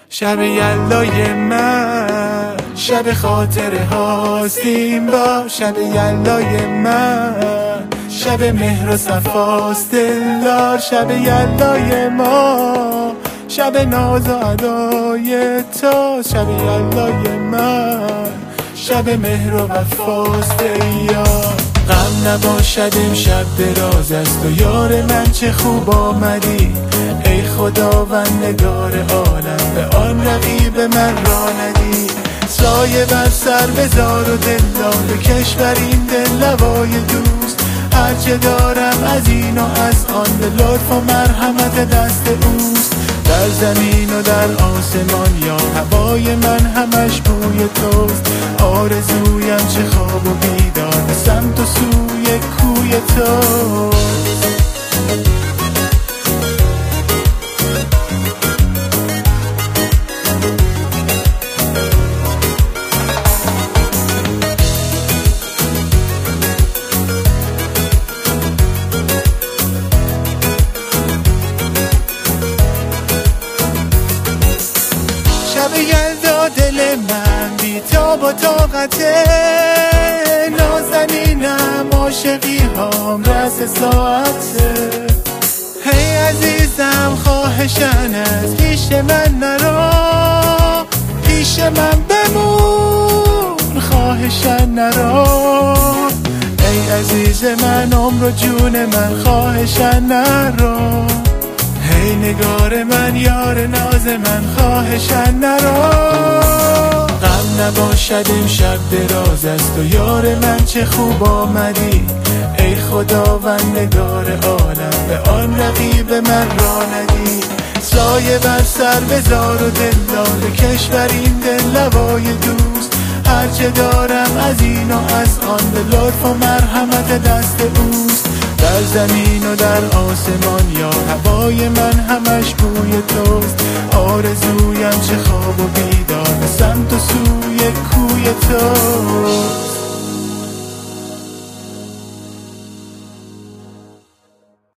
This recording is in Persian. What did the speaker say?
شب یلای من شب خاطره هاستیم با شب یلای من شب مهر و صفاست دلدار شب یلای ما شب ناز و ادای تو شب یلای من شب مهر و وفاست یار غم نباشد امشب دراز است و یار من چه خوب آمدی ای خداوند نگار عالم به آن رقیب من را ندی سایه بر سر بذار و دلدار بکش بر این دل لوای دوست هرچه دارم از این و از آن به لطف و مرحمت دست اوست در زمین و در آسمان یا هوای من همش بوی توست آرزویم چه خواب و بیدار به سمت و سوی کوی توست شب یلدا دل من بی تاب و طاقته نازنینم عاشقی هام رس ساعته هی عزیزم خواهشن از پیش من نرو پیش من بمون خواهشن نرو ای عزیز من عمر و جون من خواهشن نرو ای نگار من یار ناز من خواهشن نرو غم نباشد امشب دراز است و یار من چه خوب آمدی ای خداوند نگار عالم به آن رقیب من را ندی سایه بر سر بذار و دلدار بکش بر این دل لوای دوست هرچه دارم از این و از آن به لطف و مرحمت دست اوست در زمین و در آسمان یا هوای من همش بوی توست آرزویم چه خواب و بیدار به سمت و سوی کوی توست